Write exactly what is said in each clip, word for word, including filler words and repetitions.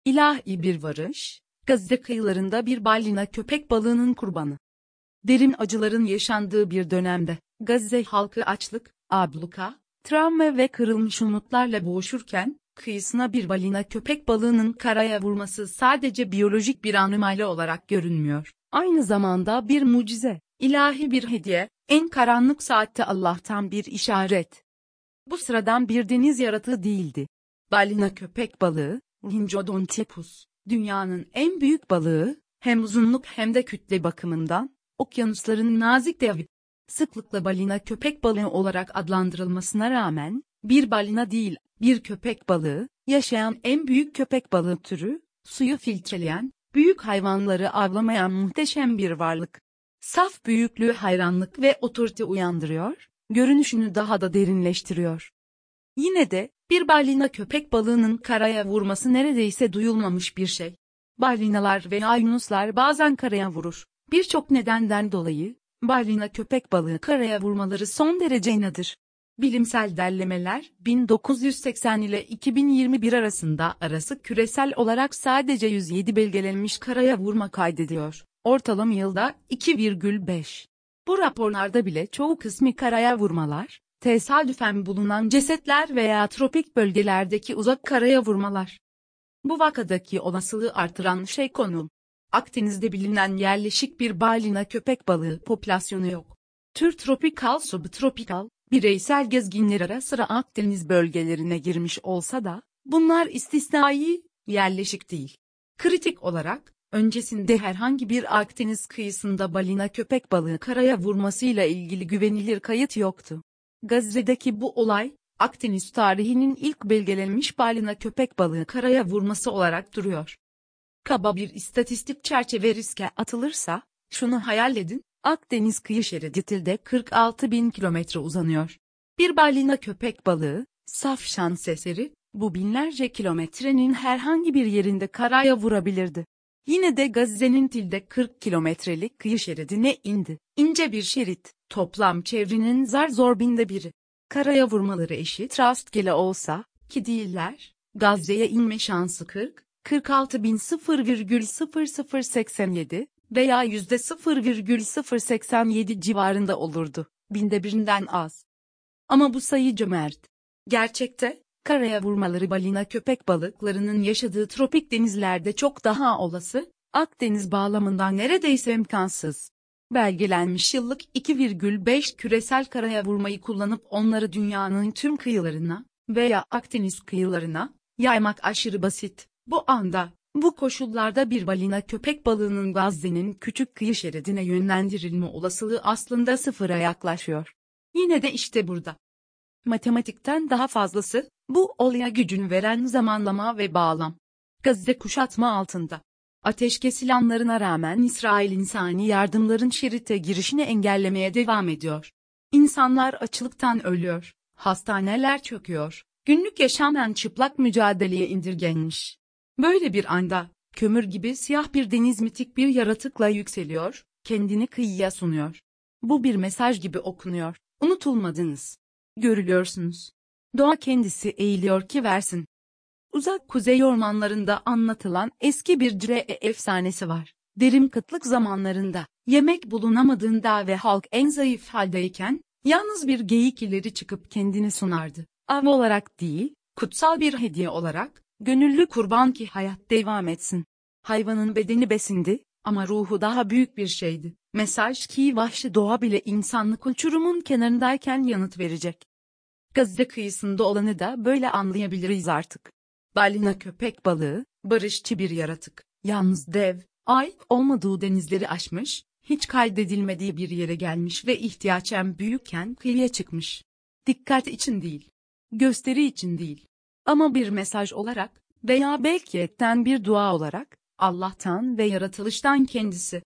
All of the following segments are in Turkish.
İlahi bir varış, Gazze kıyılarında bir balina köpek balığının kurbanı. Derin acıların yaşandığı bir dönemde, Gazze halkı açlık, abluka, travma ve kırılmış umutlarla boğuşurken, kıyısına bir balina köpek balığının karaya vurması sadece biyolojik bir anomali olarak görünmüyor. Aynı zamanda bir mucize, ilahi bir hediye, en karanlık saatte Allah'tan bir işaret. Bu sıradan bir deniz yaratığı değildi. Balina köpek balığı, Rhinchodontippus, dünyanın en büyük balığı, hem uzunluk hem de kütle bakımından, okyanusların nazik devi. Sıklıkla balina köpek balığı olarak adlandırılmasına rağmen, bir balina değil, bir köpek balığı, yaşayan en büyük köpek balığı türü, suyu filtreleyen, büyük hayvanları avlamayan muhteşem bir varlık. Saf büyüklüğü hayranlık ve otorite uyandırıyor, görünüşünü daha da derinleştiriyor. Yine de, bir balina köpek balığının karaya vurması neredeyse duyulmamış bir şey. Balinalar veya yunuslar bazen karaya vurur. Birçok nedenden dolayı, balina köpek balığı karaya vurmaları son derece nadir. Bilimsel derlemeler, bin dokuz yüz seksen ile iki bin yirmi bir arasında arası küresel olarak sadece yüz yedi belgelenmiş karaya vurma kaydediyor. Ortalama yılda iki virgül beş. Bu raporlarda bile çoğu kısmı karaya vurmalar, tesadüfen bulunan cesetler veya tropik bölgelerdeki uzak karaya vurmalar. Bu vakadaki olasılığı artıran şey konum. Akdeniz'de bilinen yerleşik bir balina köpek balığı popülasyonu yok. Tür tropikal, subtropikal, bireysel gezginler ara sıra Akdeniz bölgelerine girmiş olsa da, bunlar istisnai, yerleşik değil. Kritik olarak, öncesinde herhangi bir Akdeniz kıyısında balina köpek balığı karaya vurmasıyla ilgili güvenilir kayıt yoktu. Gazze'deki bu olay, Akdeniz tarihinin ilk belgelenmiş balina köpek balığı karaya vurması olarak duruyor. Kaba bir istatistik çerçeve riske atılırsa, şunu hayal edin, Akdeniz kıyı şeridi tilde kırk altı bin kilometre uzanıyor. Bir balina köpek balığı, saf şans eseri, bu binlerce kilometrenin herhangi bir yerinde karaya vurabilirdi. Yine de Gazze'nin tilde kırk kilometrelik kıyı şeridine indi. İnce bir şerit, toplam çevrenin zar zor binde biri. Karaya vurmaları eşit rastgele olsa, ki değiller, Gazze'ye inme şansı kırk, kırk altı bin sıfır virgül sıfır sıfır seksen yedi veya yüzde sıfır virgül sıfır seksen yedi civarında olurdu, binde birinden az. Ama bu sayı cömert. Gerçekte, karaya vurmaları balina köpek balıklarının yaşadığı tropik denizlerde çok daha olası, Akdeniz bağlamından neredeyse imkansız. Belgelenmiş yıllık iki virgül beş küresel karaya vurmayı kullanıp onları dünyanın tüm kıyılarına veya Akdeniz kıyılarına yaymak aşırı basit. Bu anda, bu koşullarda bir balina köpek balığının Gazze'nin küçük kıyı şeridine yönlendirilme olasılığı aslında sıfıra yaklaşıyor. Yine de işte burada. Matematikten daha fazlası, bu olaya gücünü veren zamanlama ve bağlam. Gazze kuşatma altında. Ateşkes ilanlarına rağmen İsrail insani yardımların şerite girişini engellemeye devam ediyor. İnsanlar açlıktan ölüyor, hastaneler çöküyor, günlük yaşamdan çıplak mücadeleye indirgenmiş. Böyle bir anda, kömür gibi siyah bir deniz mitik bir yaratıkla yükseliyor, kendini kıyıya sunuyor. Bu bir mesaj gibi okunuyor, unutulmadınız. Görülüyorsunuz. Doğa kendisi eğiliyor ki versin. Uzak kuzey ormanlarında anlatılan eski bir Cire efsanesi var. Derin kıtlık zamanlarında, yemek bulunamadığında ve halk en zayıf haldeyken, yalnız bir geyik ileri çıkıp kendini sunardı. Av olarak değil, kutsal bir hediye olarak, gönüllü kurban ki hayat devam etsin. Hayvanın bedeni besindi, ama ruhu daha büyük bir şeydi. Mesaj ki vahşi doğa bile insanlık uçurumun kenarındayken yanıt verecek. Gazze kıyısında olanı da böyle anlayabiliriz artık. Balina köpek balığı, barışçı bir yaratık, yalnız dev, ait olmadığı denizleri aşmış, hiç kaydedilmediği bir yere gelmiş ve ihtiyaçen büyükken kıyıya çıkmış. Dikkat için değil, gösteri için değil, ama bir mesaj olarak veya belki etten bir dua olarak, Allah'tan ve yaratılıştan kendisi.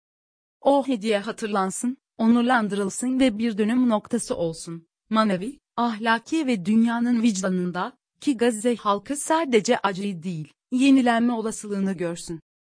O hediye hatırlansın, onurlandırılsın ve bir dönüm noktası olsun, manevi, ahlaki ve dünyanın vicdanında, ki Gazze halkı sadece acıyı değil, yenilenme olasılığını görsün.